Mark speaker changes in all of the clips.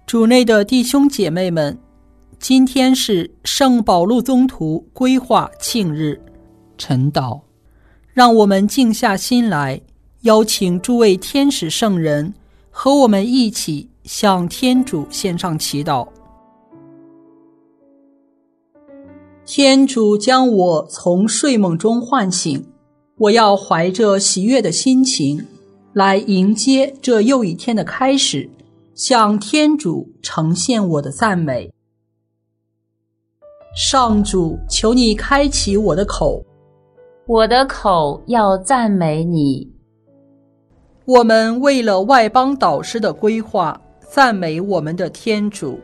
Speaker 1: 主内的弟兄姐妹们，今天是圣保禄宗徒归化庆日，晨祷。让我们静下心来，邀请诸位天使圣人和我们一起向天主献上祈祷。天主将我从睡梦中唤醒，我要怀着喜悦的心情来迎接这又一天的开始，向天主呈现我的赞美。上主，求你开启我的口，
Speaker 2: 我的口要赞美你。
Speaker 1: 我们为了外邦导师的规划，赞美我们的天主。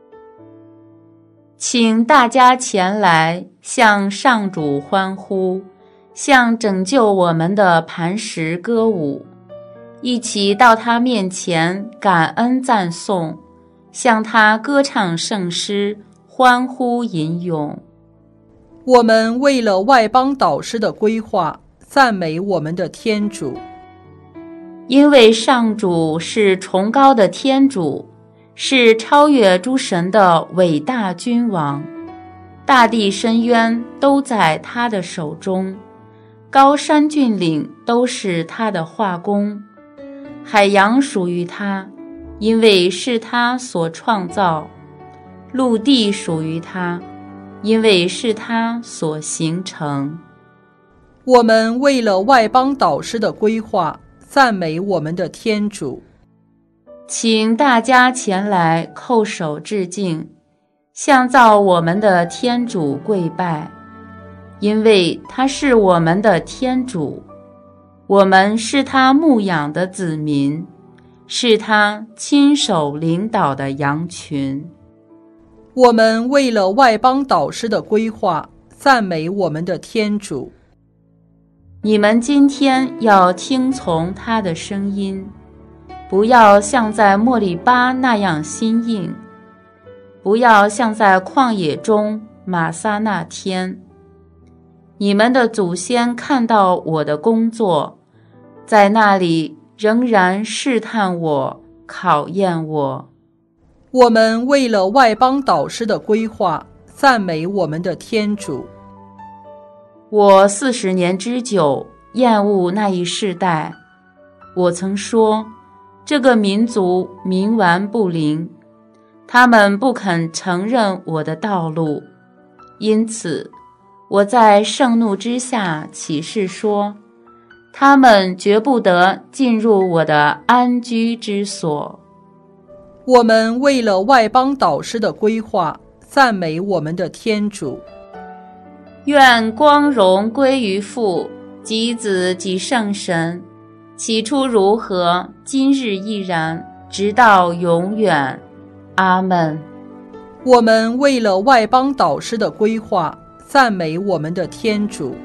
Speaker 2: 请大家前来向上主欢呼，向拯救我们的磐石歌舞，一起到他面前感恩赞颂，向他歌唱圣诗，欢呼吟咏。
Speaker 1: 我们为了外邦导师的规划，赞美我们的天主。
Speaker 2: 因为上主是崇高的天主，是超越诸神的伟大君王，大地深渊都在他的手中，高山峻岭都是他的画工，海洋属于他，因为是他所创造；陆地属于他，因为是他所形成。
Speaker 1: 我们为了外邦导师的规划，赞美我们的天主。
Speaker 2: 请大家前来叩首致敬，向造我们的天主跪拜，因为他是我们的天主，我们是他牧养的子民，是他亲手领导的羊群。
Speaker 1: 我们为了外邦导师的规划，赞美我们的天主。
Speaker 2: 你们今天要听从他的声音，不要像在莫利巴那样心硬，不要像在旷野中玛撒那天。你们的祖先看到我的工作，在那里仍然试探我，考验我。
Speaker 1: 我们为了外邦导师的规划，赞美我们的天主。
Speaker 2: 我40年之久厌恶那一世代，我曾说，这个民族冥顽不灵，他们不肯承认我的道路，因此我在盛怒之下起誓说，他们绝不得进入我的安居之所。
Speaker 1: 我们为了外邦导师的规划，赞美我们的天主。
Speaker 2: 愿光荣归于父及子及圣神，起初如何，今日亦然，直到永远。阿们。
Speaker 1: 我们为了外邦导师的规划，赞美我们的天主。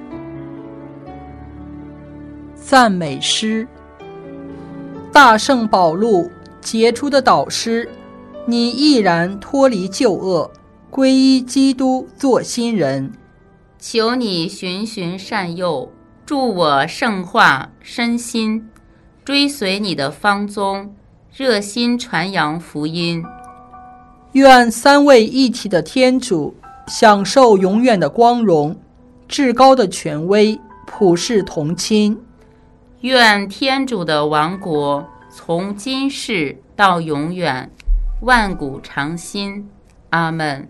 Speaker 1: 赞美诗。大圣保禄，杰出的导师，你毅然脱离旧恶，皈依基督做新人。
Speaker 2: 求你循循善诱，助我圣化身心，追随你的芳踪，热心传扬福音。
Speaker 1: 愿三位一体的天主享受永远的光荣，至高的权威，普世同亲。
Speaker 2: 愿天主的王国从今世到永远，万古长新。阿们。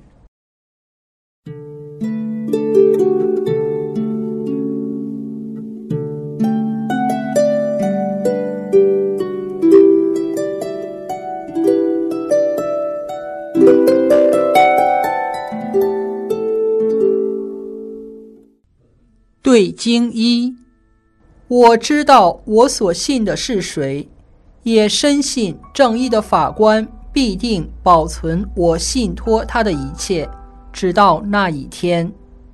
Speaker 1: 对经一，我知道我所信的是谁，也深信正义的法官必定保存我信托他的一切，直到那一天。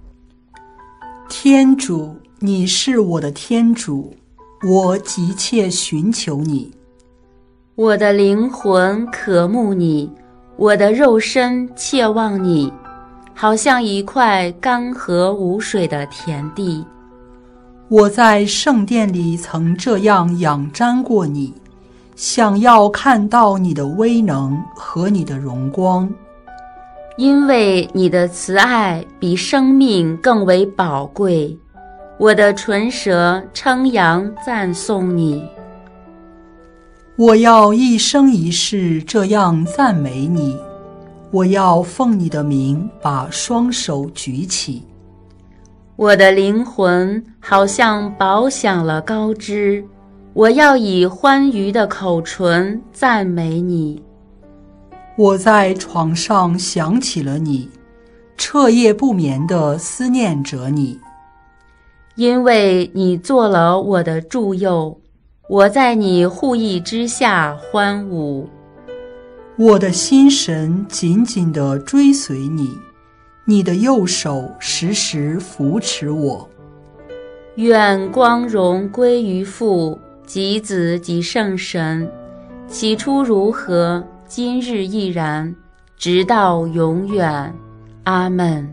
Speaker 1: 天主，你是我的天主，我急切寻求你。
Speaker 2: 我的灵魂渴慕你，我的肉身切望你，好像一块干涸无水的田地。
Speaker 1: 我在圣殿里曾这样仰瞻过你， 想要看到你的威能和你的荣光。
Speaker 2: 因为你的慈爱比生命更为宝贵，我的唇舌称扬赞颂你。
Speaker 1: 我要一生一世这样赞美你，我要奉你的名把双手举起。
Speaker 2: 我的灵魂好像饱享了高枝，我要以欢愉的口唇赞美你。
Speaker 1: 我在床上想起了你，彻夜不眠地思念着你。
Speaker 2: 因为你做了我的助佑，我在你护翼之下欢舞。
Speaker 1: 我的心神紧紧地追随你，你的右手时时扶持我。
Speaker 2: 愿光荣归于父及子及圣神，起初如何，今日亦然，直到永远。阿们。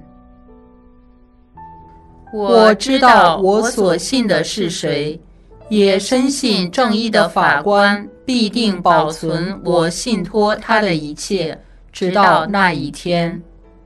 Speaker 1: 我知道我所信的是谁，也深信正义的法官必定保存我信托他的一切，直到那一天。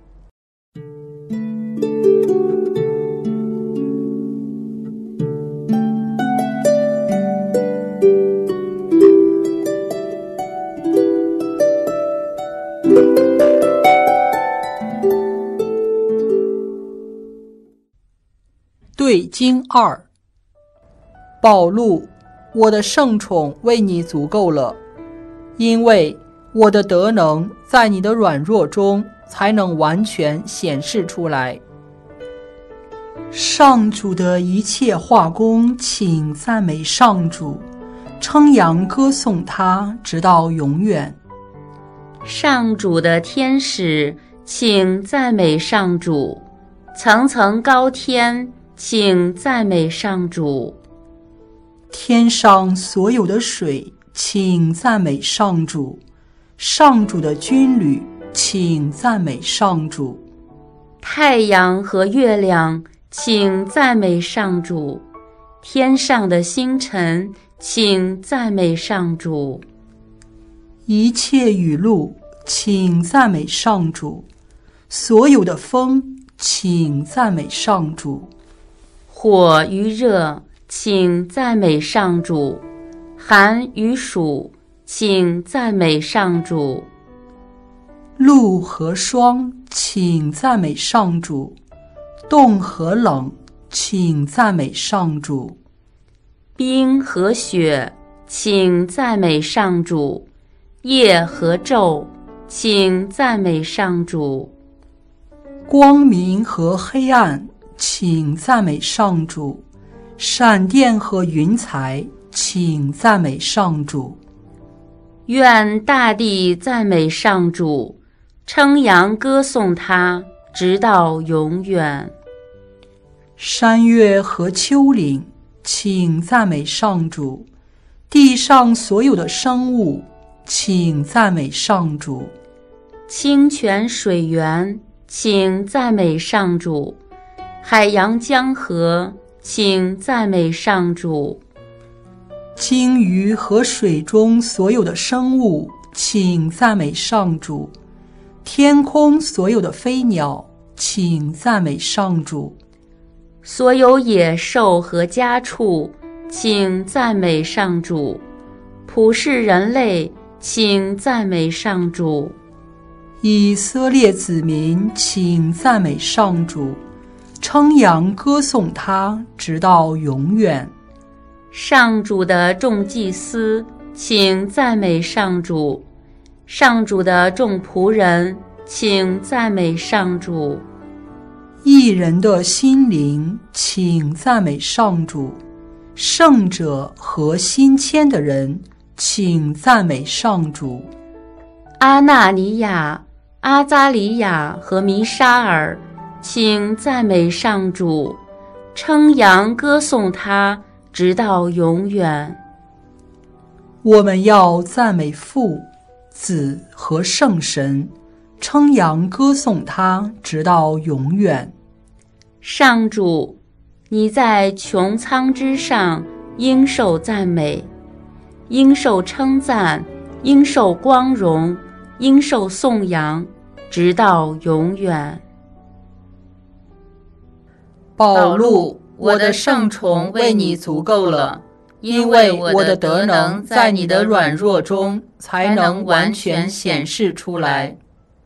Speaker 1: 对经2，保禄，我的圣宠为你足够了，因为我的德能在你的软弱中才能完全显示出来。上主的一切化工，请赞美上主，称扬歌颂他，直到永远。
Speaker 2: 上主的天使，请赞美上主，层层高天，请赞美上主。
Speaker 1: 天上所有的水，请赞美上主，上主的军旅，请赞美上主。
Speaker 2: 太阳和月亮，请赞美上主，天上的星辰，请赞美上主。
Speaker 1: 一切雨露，请赞美上主，所有的风，请赞美上主。
Speaker 2: 火与热，请赞美上主，寒与暑，请赞美上主。
Speaker 1: 露和霜，请赞美上主，冻和冷，请赞美上主。
Speaker 2: 冰和雪，请赞美上主，夜和昼，请赞美上主。
Speaker 1: 光明和黑暗，请赞美上主，闪电和云彩，请赞美上主。
Speaker 2: 愿大地赞美上主，称扬歌颂他，直到永远。
Speaker 1: 山岳和丘陵，请赞美上主，地上所有的生物，请赞美上主。
Speaker 2: 清泉水源，请赞美上主，海洋江河，请赞美上主。
Speaker 1: 鲸鱼和水中所有的生物，请赞美上主。天空所有的飞鸟，请赞美上主。
Speaker 2: 所有野兽和家畜，请赞美上主。普世人类，请赞美上主。
Speaker 1: 以色列子民，请赞美上主，称扬歌颂他，直到永远。
Speaker 2: 上主的众祭司，请赞美上主，上主的众仆人，请赞美上主。
Speaker 1: 义人的心灵，请赞美上主，圣者和心谦的人，请赞美上主。
Speaker 2: 阿纳尼亚、阿扎里亚和弥沙尔，请赞美上主，称扬歌颂他，直到永远。
Speaker 1: 我们要赞美父、子和圣神，称扬歌颂他，直到永远。
Speaker 2: 上主，你在穹苍之上应受赞美， 应受称赞，应受光荣，应受颂扬，直到永远。
Speaker 1: 宝路，我的圣宠为你足够了，因为我的德能在你的软弱中才能完全显示出来。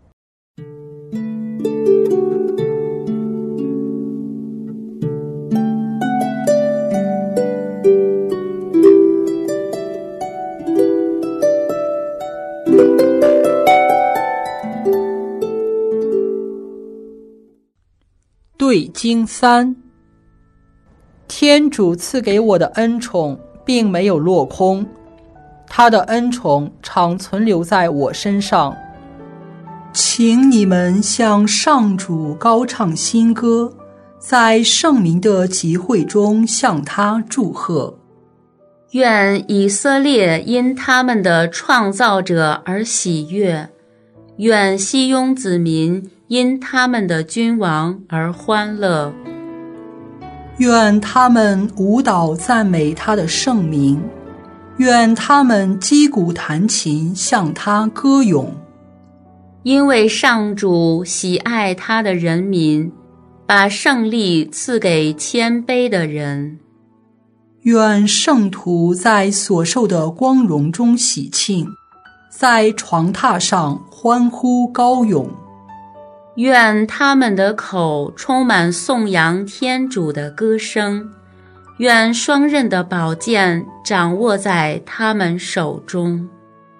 Speaker 1: 对经3，天主赐给我的恩宠并没有落空，他的恩宠常存留在我身上。请你们向上主高唱新歌，在圣民的集会中向他祝贺。
Speaker 2: 愿以色列因他们的创造者而喜悦，愿西雍子民因他们的君王而欢乐。
Speaker 1: 愿他们舞蹈赞美他的圣名，愿他们击鼓弹琴向他歌咏。
Speaker 2: 因为上主喜爱他的人民，把胜利赐给谦卑的人。
Speaker 1: 愿圣徒在所受的光荣中喜庆，在床榻上欢呼高咏。
Speaker 2: 愿他们的口充满颂扬天主的歌声，愿双刃的宝剑掌握在他们手中。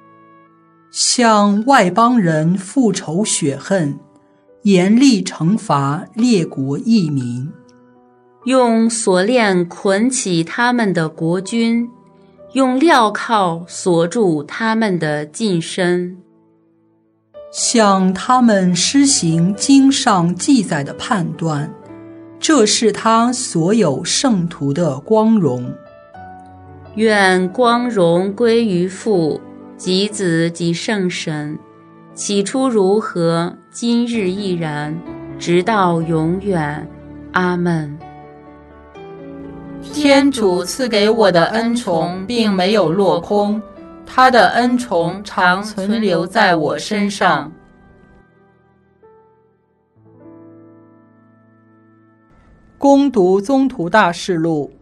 Speaker 1: 向外邦人复仇雪恨，严厉惩罚列国异民。
Speaker 2: 用锁链捆起他们的国君，用镣铐锁住他们的近身。
Speaker 1: 向他们施行经上记载的判断，这是他所有圣徒的光荣。
Speaker 2: 愿光荣归于父及子及圣神，起初如何，今日亦然，直到永远。阿们。
Speaker 1: 天主赐给我的恩宠并没有落空，他的恩宠常存留在我身上。攻读宗徒大事录。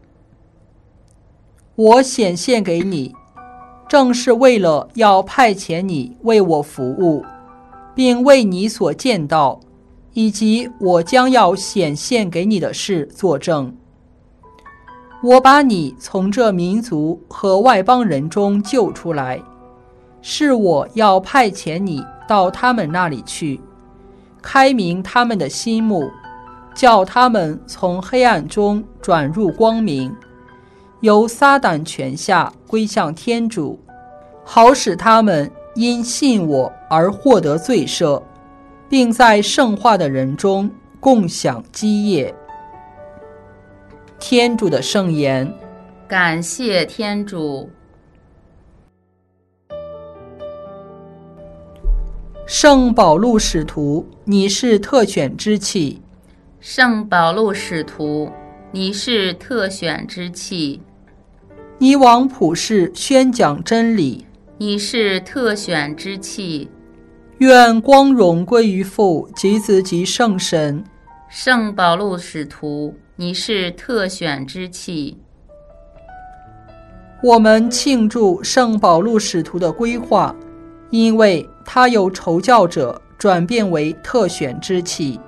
Speaker 1: 我显现给你，正是为了要派遣你为我服务，并为你所见到，以及我将要显现给你的事作证。我把你从这民族和外邦人中救出来，是我要派遣你到他们那里去，开明他们的心目，叫他们从黑暗中转入光明，由撒旦权下归向天主，好使他们因信我而获得罪赦，并在圣化的人中共享基业。天主的圣言。
Speaker 2: 感谢天主。
Speaker 1: 圣保禄使徒，你是特选之器。
Speaker 2: 圣保禄使徒，你是特选之器。
Speaker 1: 你往普世宣讲真理，
Speaker 2: 你是特选之器。
Speaker 1: 愿光荣归于父及子及圣神。
Speaker 2: 圣保禄使徒，你是特选之器。
Speaker 1: 我们庆祝圣保禄使徒的归化，因为他由仇教者转变为特选之器。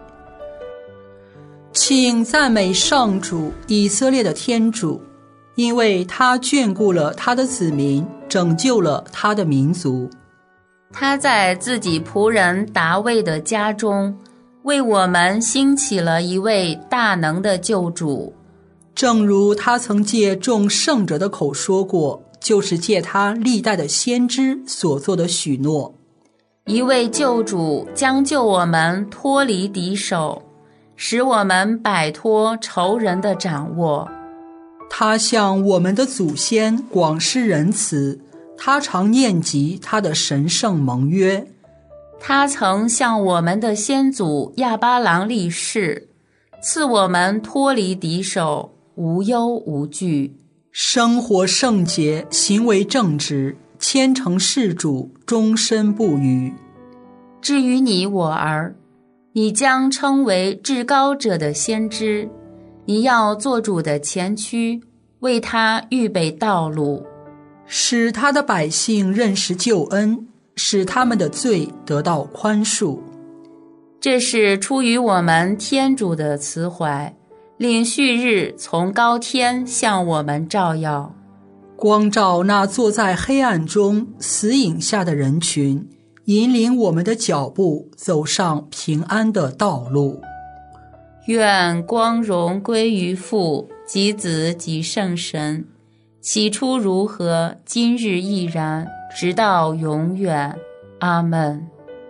Speaker 1: 请赞美上主以色列的天主，因为他眷顾了他的子民，拯救了他的民族。
Speaker 2: 他在自己仆人达味的家中，为我们兴起了一位大能的救主。
Speaker 1: 正如他曾借众圣者的口说过，就是借他历代的先知所做的许诺。
Speaker 2: 一位救主将救我们脱离敌手，使我们摆脱仇人的掌握。
Speaker 1: 他向我们的祖先广施仁慈，他常念及他的神圣盟约。
Speaker 2: 他曾向我们的先祖亚巴郎立誓，赐我们脱离敌手，无忧无惧。
Speaker 1: 生活圣洁，行为正直，虔诚事主，终身不渝。
Speaker 2: 至于你我儿，你将称为至高者的先知，你要做主的前驱，为他预备道路，
Speaker 1: 使他的百姓认识救恩，使他们的罪得到宽恕。
Speaker 2: 这是出于我们天主的慈怀，令旭日从高天向我们照耀，
Speaker 1: 光照那坐在黑暗中死影下的人群，引领我们的脚步走上平安的道路。
Speaker 2: 愿光荣归于父及子及圣神，起初如何，今日亦然，直到永远。阿们。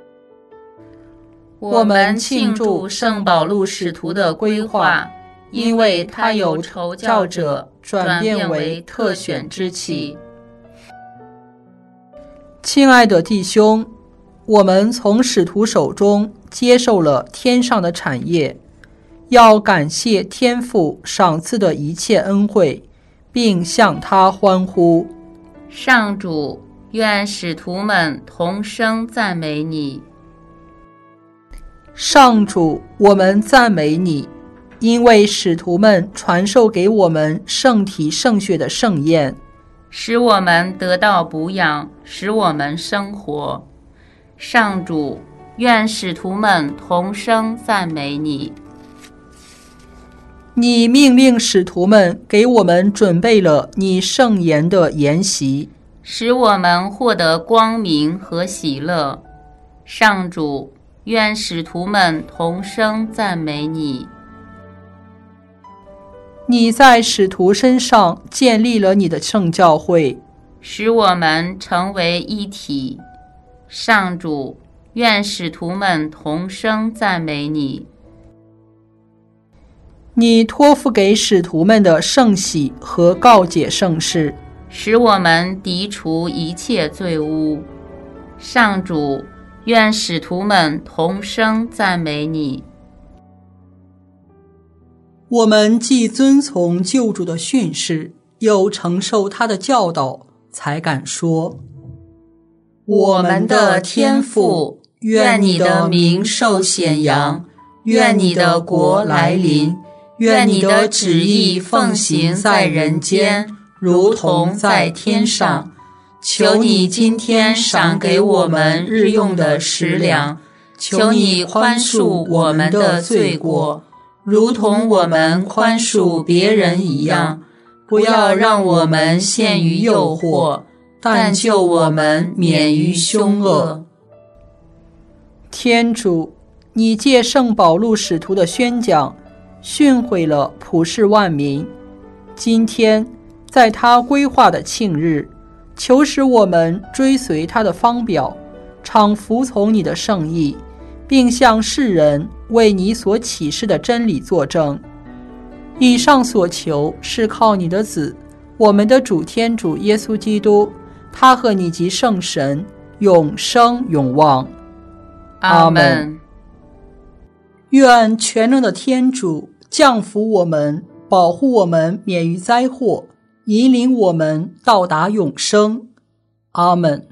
Speaker 2: 我们庆祝圣保禄使徒的归化，因为他由筹教者转变为特选之器。
Speaker 1: 亲爱的弟兄，我们从使徒手中接受了天上的产业，要感谢天父赏赐的一切恩惠，并向他欢呼。
Speaker 2: 上主，愿使徒们同声赞美你。
Speaker 1: 上主，我们赞美你，因为使徒们传授给我们圣体圣血的盛宴，
Speaker 2: 使我们得到补养，使我们生活。上主，愿使徒们同声赞美你。
Speaker 1: 你命令使徒们给我们准备了你圣言的筵席，
Speaker 2: 使我们获得光明和喜乐。上主，愿使徒们同声赞美你。
Speaker 1: 你在使徒身上建立了你的圣教会，
Speaker 2: 使我们成为一体。上主，愿使徒们同声赞美你。
Speaker 1: 你托付给使徒们的圣洗和告解圣事，
Speaker 2: 使我们涤除一切罪污。上主，愿使徒们同声赞美你。
Speaker 1: 我们既遵从救主的训示，又承受他的教导，才敢说：
Speaker 2: 我们的天父，愿你的名受显扬，愿你的国来临，愿你的旨意奉行在人间，如同在天上。求你今天赏给我们日用的食粮，求你宽恕我们的罪过，如同我们宽恕别人一样。不要让我们陷于诱惑，但救我们免于凶恶。
Speaker 1: 天主，你借圣保禄使徒的宣讲，训诲了普世万民。今天，在他归化的庆日，求使我们追随他的方表，常服从你的圣意，并向世人为你所启示的真理作证。以上所求是靠你的子，我们的主天主耶稣基督，他和你及圣神永生永望。
Speaker 2: 阿们。
Speaker 1: 愿全能的天主降福我们，保护我们免于灾祸，引领我们到达永生。阿们。